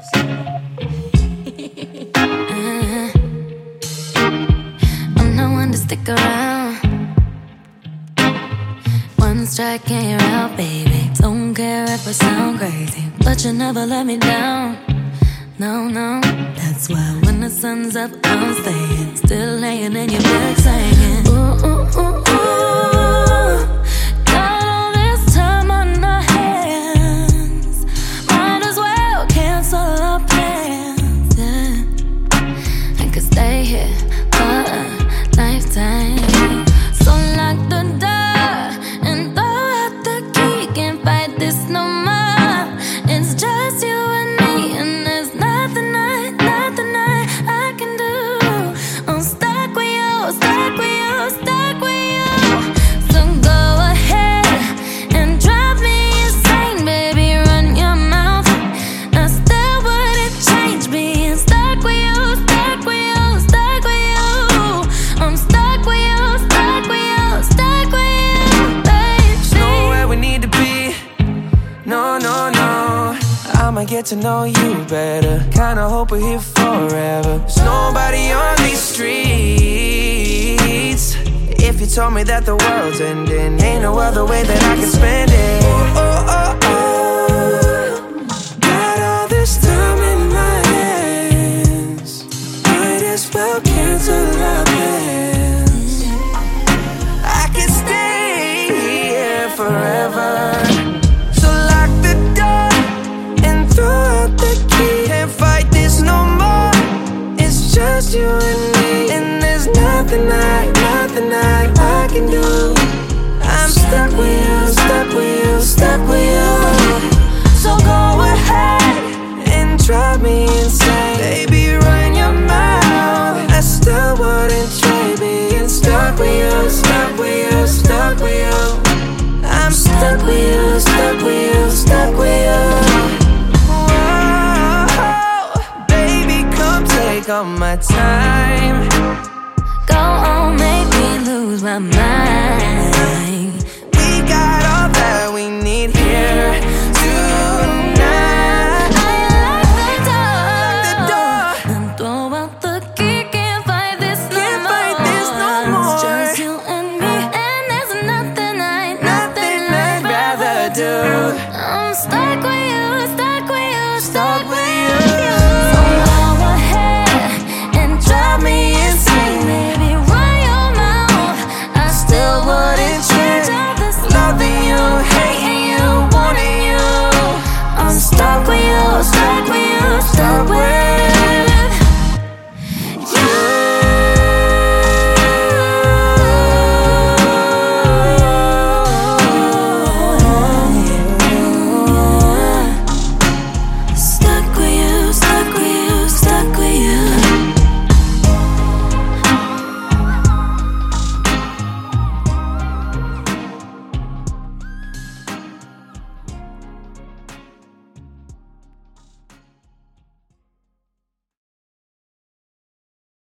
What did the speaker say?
I'm no one to stick around. One strike and you're out, baby. Don't care if I sound crazy, but you never let me down. No, no. That's why when the sun's up, I'm staying. Still laying in your bed singing. Ooh, ooh, ooh, ooh. Got all this time on our hands. Might as well cancel our plans, yeah. I could stay here for a lifetime. So lock the door and throw out the key. Can't fight this no more. It's just you and me, and there's nothing I can do. I'm stuck with you, stuck with you, stuck with you. So go ahead and drive me insane, baby. Run your mouth. I still wouldn't change being stuck with you, stuck with you, stuck with you. I'm stuck with you, stuck with you, stuck with you, baby. There's nowhere we need to be. No, no, no. I'ma get to know you better. Kinda hope we're here forever. There's nobody on these streets. If you told me that the world's ending, ain't no other way that I can spend it. Oh, oh, oh, oh. Got all this time in my hands. Might as well cancel our plans. I can stay here forever. So lock the door and throw out the key. Can't fight this no more. It's just you and me, and there's nothing I can do. I'm stuck with you, stuck with you, stuck with you. So go ahead and drive me insane, baby. Run your mouth. I still wouldn't trade being stuck with you, stuck with you, stuck with you. I'm stuck with you, stuck with you, stuck with you. Whoa, baby, come take all my time. Go on, make me lose my mind. We got